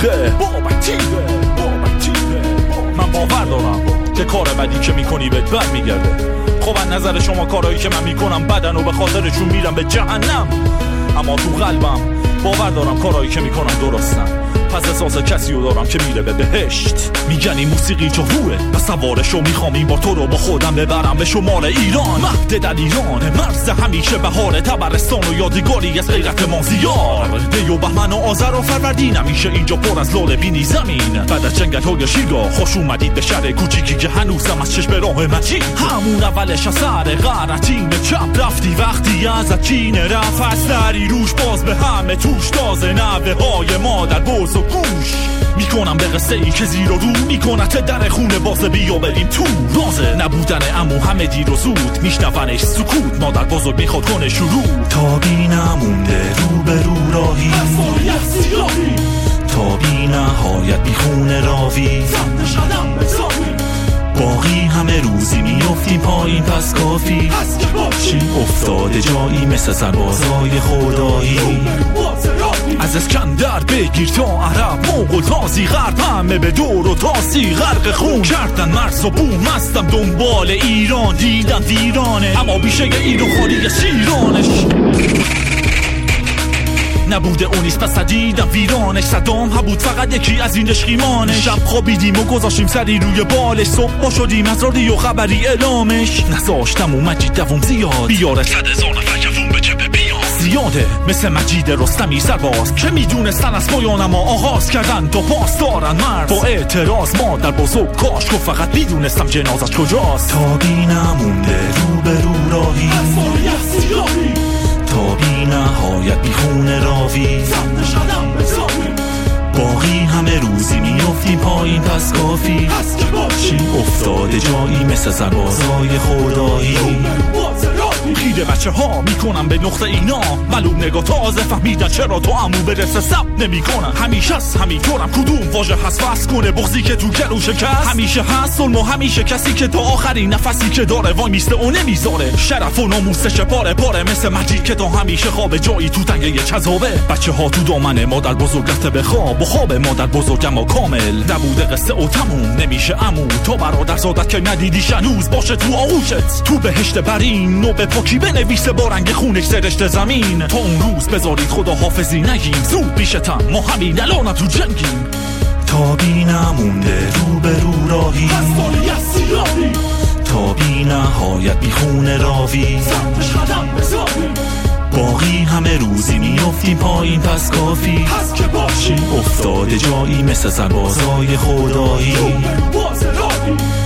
تیغه من باور دارم که کار بدی که میکنی بهت بر میگرده. خب از نظر شما کارهایی که من میکنم بدن و به خاطرشون میرم به جهنم، اما تو قلبم باور دارم کارهایی که میکنم درستن. پس احساس کسی رو دارم که میره به بهشت. میگن این موسیقی جو روه و سوارشو میخوام این با تو رو با خودم ببرم به شمال ایران. مهد در ایران مرز همیشه بهاره، تبرستان و یادگاری از غیرت ما زیار. دی و بهمن و آذر و فروردین همیشه اینجا پر از لاله بینی زمین. بعد از جنگل های شیرا خوش اومدید به شهر کوچیکی که هنوزم از چشم راه مجید. همون اولش از سر غرتین به چپ رفتی وقتی از چین رفت از دری روش باز به همه توش تازه نوه های مادر بز و گوش میکنم به قصه ای که زیر و رو میکنت در خونه بازه بیا بریم تو. رازه نبودن عمو همه دیر و زود میشنونش سکوت، مادر بزرگ میخواد کنه شروع. تا بی نمونده رو به رو راهی تا بی نهایت بی خونه راوی باقی همه روزی میافتیم پایین پس کافی چی افتاده جایی مثل سربازای خدایی. از اسکندر بگیر تا عرب مغول تازی غرب همه به دور و تاسی غرق خون کردن مرز و بوم. هستم دنبال ایران دیدن ویرانه اما بیشه ایران خالی شیرانش نبوده اونیست پس دیدم ویرانش. صدام بود فقط یکی از این عشقیمانش. شب خوابیدیم و گذاشتیم سری روی بالش، صبح شدیم از رادیو خبری اعلامش. نذاشتم و مجید دوم زیاد بیاره 100,000 نفر جوون به چپ بیان زیاده مثل مجید رستمی سرباز که میدونستن از پایان ما آغاز کردن تا پاس دارن مرز. با اعتراض مادر بزرگ کاش که فقط میدونستم جنازش کجاست. تا بی نمونده رو به رو راهی تا بی نهایت بی خونه راوی باقی همه روزی میافتیم پایین پس کافی چی افتاده جایی مثل سربازای خدایی. خیده بچه ها میکنم به نقطه اینا معلوم نگاه تازه فهمیدن چرا تو عمو برسه سب نمی کنن. همیشه هست همینطورم کدوم واژه هست فست کنه بغضی که تو گلو شکست. همیشه هست ظلم و همیشه کسی که تا آخرین نفسی که داره وای میسته و نمیذاره. شرف و ناموسش پاره پاره مثل مجید که تا همیشه خواب جایی تو تنگه یه چذابه. بچه ها تو دامنه مادر بزرگ رفته به خواب و خواب مادر بزرگ اما کامل نبوده قصه و تموم نمیشه عمو. تو برادر زادت که ندیدیش هنوز باشه تو آغوشت تو بهشت برین و به پاکی بنویسه با رنگ خونش سرشت زمین. تا اون روز بذارید خدا حافظی نگیم زود پیشتم ما همین الان تو جنگیم. تا بی نمونده رو به رو راهی تا بی نهایت بی خونه راوی باقی همه روزی میافتیم پایین پس کافی چی افتاده جایی مثل سربازای خدایی.